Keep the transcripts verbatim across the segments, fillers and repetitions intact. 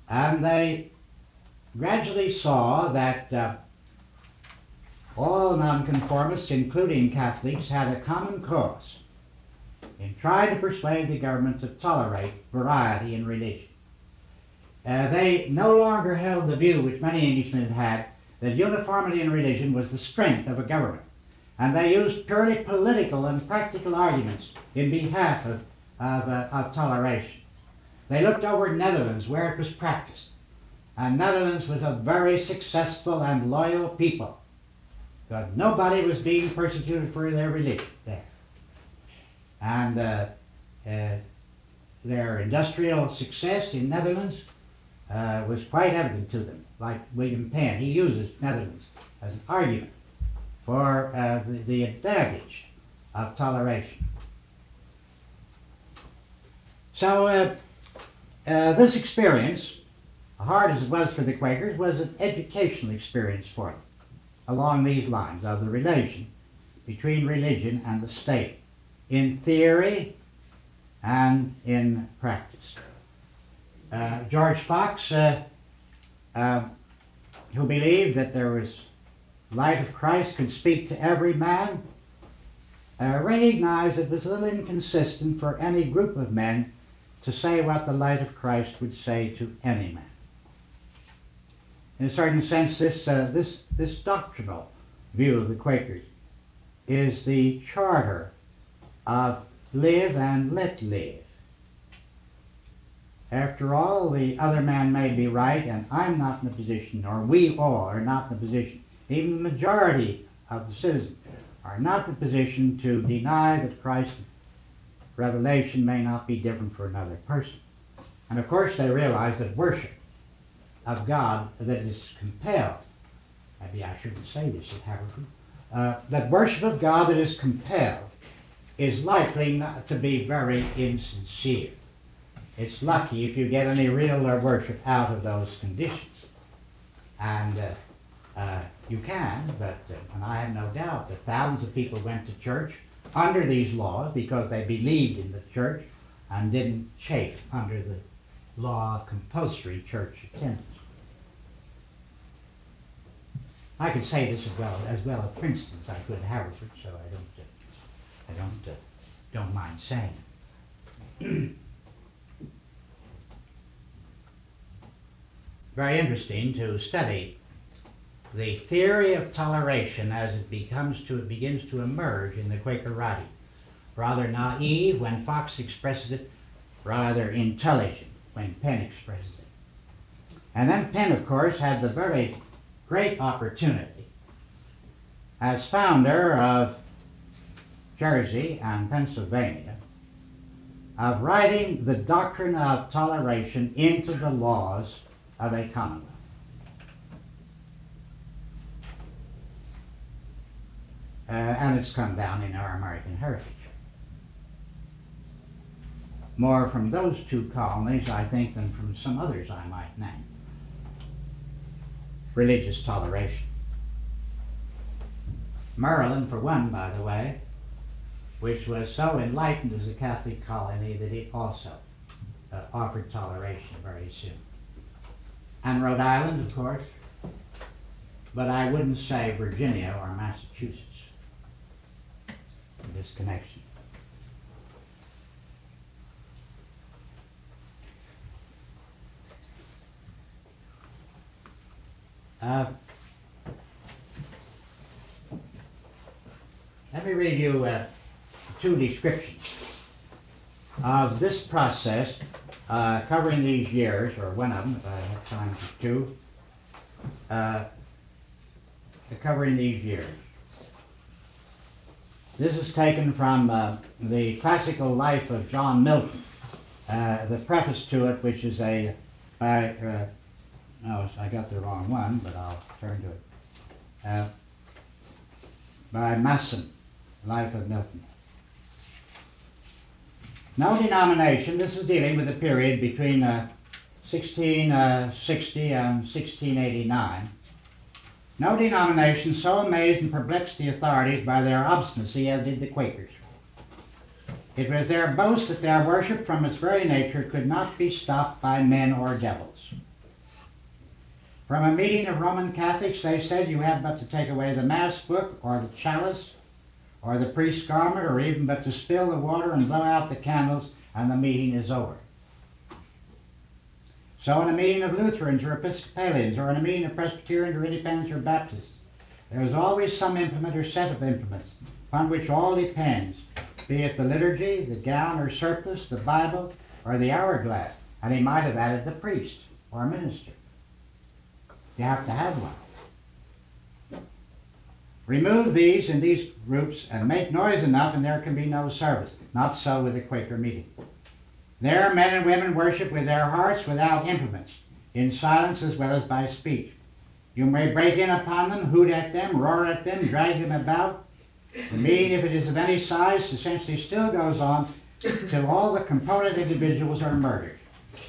And they gradually saw that uh, all nonconformists, including Catholics, had a common cause in trying to persuade the government to tolerate variety in religion. Uh, they no longer held the view which many Englishmen had that uniformity in religion was the strength of a government, and they used purely political and practical arguments in behalf of, of, uh, of toleration. They looked over Netherlands where it was practiced, and Netherlands was a very successful and loyal people, because nobody was being persecuted for their religion there. And uh, uh, their industrial success in Netherlands uh, was quite evident to them. Like William Penn, he uses Netherlands as an argument for uh, the, the advantage of toleration. So uh, uh, this experience, hard as it was for the Quakers, was an educational experience for them along these lines of the relation between religion and the state, in theory and in practice. Uh, George Fox, uh, uh, who believed that there was light of Christ could speak to every man, uh, recognized it was a little inconsistent for any group of men to say what the light of Christ would say to any man. In a certain sense, this, uh, this, this doctrinal view of the Quakers is the charter of live and let live. After all, the other man may be right, and I'm not in a position, or we all are not in a position, even the majority of the citizens are not in a position to deny that Christ's revelation may not be different for another person. And of course they realize that worship of God that is compelled, maybe I shouldn't say this at Haverford, uh, that worship of God that is compelled is likely not to be very insincere. It's lucky if you get any real worship out of those conditions. And uh, uh, you can, but, uh, and I have no doubt that thousands of people went to church under these laws because they believed in the church and didn't chafe under the law of compulsory church attendance. I could say this as well as well at Princeton as I could at Haverford, so I don't, uh, I don't, uh, don't mind saying. Very interesting to study the theory of toleration as it becomes to it begins to emerge in the Quaker writing. Rather naive when Fox expresses it, rather intelligent when Penn expresses it. And then Penn, of course, had the very great opportunity as founder of Jersey and Pennsylvania of writing the doctrine of toleration into the laws of a commonwealth. Uh, and it's come down in our American heritage. More from those two colonies, I think, than from some others I might name. Religious toleration. Maryland, for one, by the way, which was so enlightened as a Catholic colony that it also uh, offered toleration very soon. And Rhode Island, of course, but I wouldn't say Virginia or Massachusetts in this connection. Uh, let me read you uh, two descriptions of this process uh, covering these years, or one of them, if I have time for two, uh, covering these years. This is taken from uh, the classical life of John Milton, uh, the preface to it, which is a, by, uh, no, I got the wrong one, but I'll turn to it, uh, by Masson, Life of Milton. No denomination, this is dealing with the period between uh, sixteen sixty and sixteen eighty-nine. No denomination so amazed and perplexed the authorities by their obstinacy as did the Quakers. It was their boast that their worship from its very nature could not be stopped by men or devils. From a meeting of Roman Catholics, they said you have but to take away the Mass book or the chalice or the priest's garment, or even but to spill the water and blow out the candles, and the meeting is over. So in a meeting of Lutherans or Episcopalians, or in a meeting of Presbyterians or Independents or Baptists, there is always some implement or set of implements upon which all depends, be it the liturgy, the gown or surplice, the Bible, or the hourglass. And he might have added the priest or minister. You have to have one. Remove these in these groups and make noise enough and there can be no service. Not so with the Quaker meeting. There men and women worship with their hearts without implements, in silence as well as by speech. You may break in upon them, hoot at them, roar at them, drag them about. The meeting, if it is of any size, essentially still goes on till all the component individuals are murdered.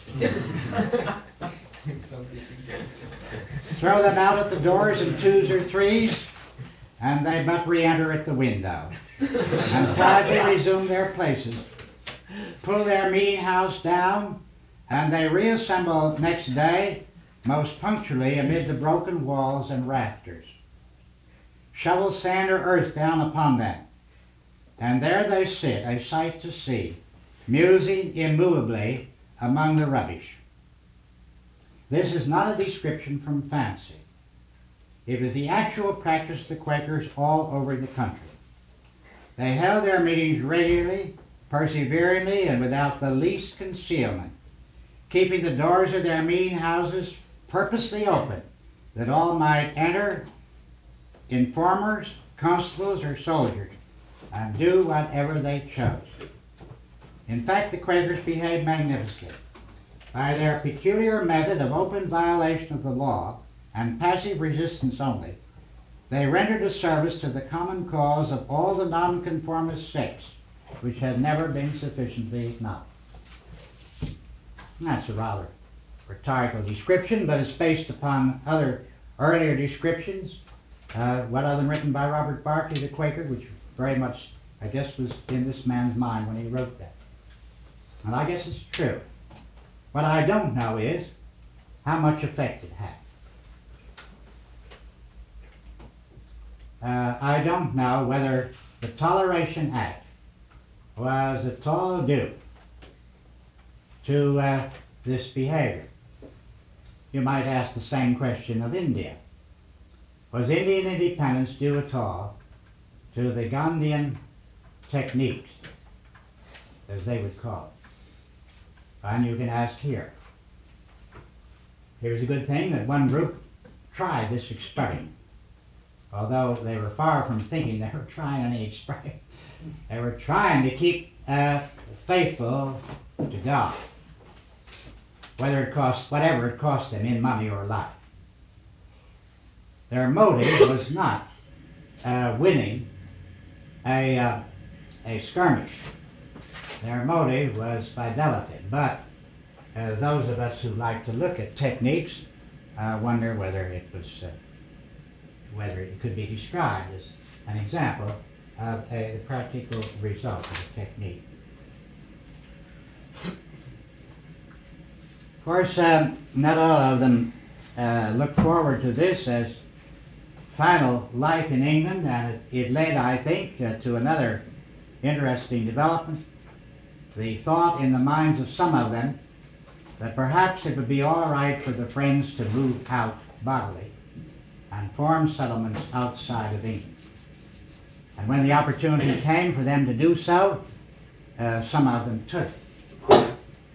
Throw them out at the doors in twos or threes, and they but re-enter at the window, and quietly resume their places. Pull their meeting house down, and they reassemble next day, most punctually amid the broken walls and rafters. Shovel sand or earth down upon them, and there they sit, a sight to see, musing immovably among the rubbish. This is not a description from fancy. It was the actual practice of the Quakers all over the country. They held their meetings regularly, perseveringly, and without the least concealment, keeping the doors of their meeting houses purposely open, that all might enter, informers, constables, or soldiers, and do whatever they chose. In fact, the Quakers behaved magnificently. By their peculiar method of open violation of the law and passive resistance only, they rendered a service to the common cause of all the nonconformist sects, which had never been sufficiently acknowledged. And that's a rather rhetorical description, but it's based upon other earlier descriptions, uh, one of them written by Robert Barclay, the Quaker, which very much, I guess, was in this man's mind when he wrote that. And I guess it's true. What I don't know is how much effect it had. Uh, I don't know whether the Toleration Act was at all due to uh, this behavior. You might ask the same question of India. Was Indian independence due at all to the Gandhian techniques, as they would call it? And you can ask here. Here's a good thing that one group tried this experiment. Although they were far from thinking they were trying any experiment. They were trying to keep uh, faithful to God, whether it cost, whatever it cost them in money or life. Their motive was not uh, winning a, uh, a skirmish. Their motive was fidelity. But uh, those of us who like to look at techniques uh, wonder whether it was, uh, whether it could be described as an example of a, the practical result of a technique. Of course, um, not all of them uh, look forward to this as final life in England, and it, it led, I think, uh, to another interesting development. The thought in the minds of some of them that perhaps it would be all right for the Friends to move out bodily and form settlements outside of England. And when the opportunity came for them to do so, uh, some of them took it.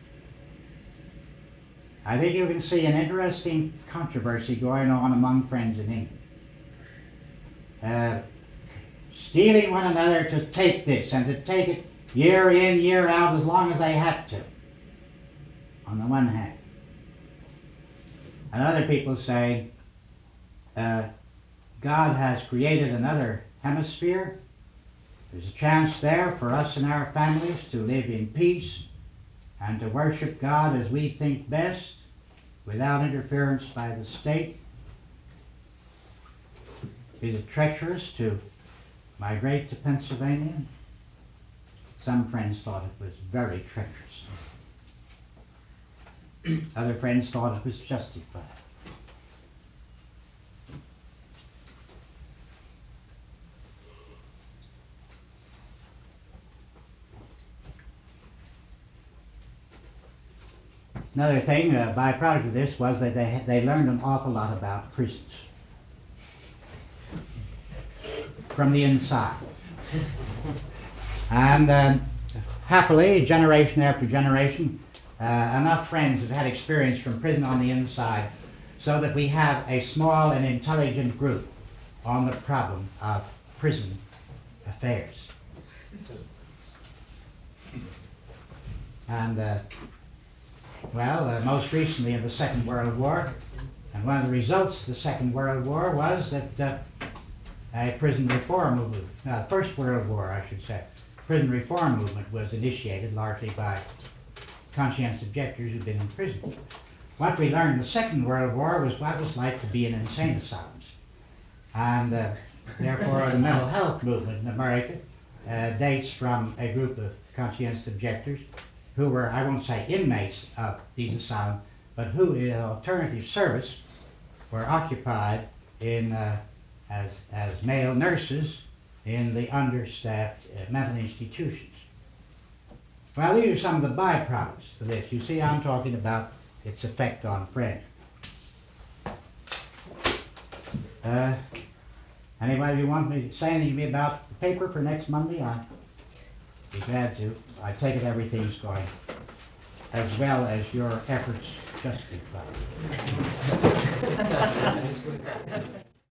I think you can see an interesting controversy going on among Friends in England. Uh, stealing one another to take this and to take it year in, year out, as long as they had to, on the one hand. And other people say, uh, God has created another hemisphere. There's a chance there for us and our families to live in peace and to worship God as we think best, without interference by the state. Is it treacherous to migrate to Pennsylvania? Some Friends thought it was very treacherous. Other Friends thought it was justified. Another thing, a byproduct of this was that they, had- they learned an awful lot about prisons from the inside. And um, happily, generation after generation, uh, enough friends have had experience from prison on the inside so that we have a small and intelligent group on the problem of prison affairs. And uh, well, uh, most recently in the Second World War, and one of the results of the Second World War was that uh, a prison reform movement, uh, First World War I should say, prison reform movement was initiated largely by conscientious objectors who'd been in prison. What we learned in the Second World War was what it was like to be in insane asylums. And uh, therefore the mental health movement in America uh, dates from a group of conscientious objectors who were, I won't say inmates of these asylums, but who in alternative service were occupied in, uh, as, as male nurses in the understaffed uh, mental institutions. Well, these are some of the byproducts of this. You see, I'm talking about its effect on friends. Uh, anybody you want me to say anything to me about the paper for next Monday? I'd be glad to. I take it everything's going as well as your efforts justify.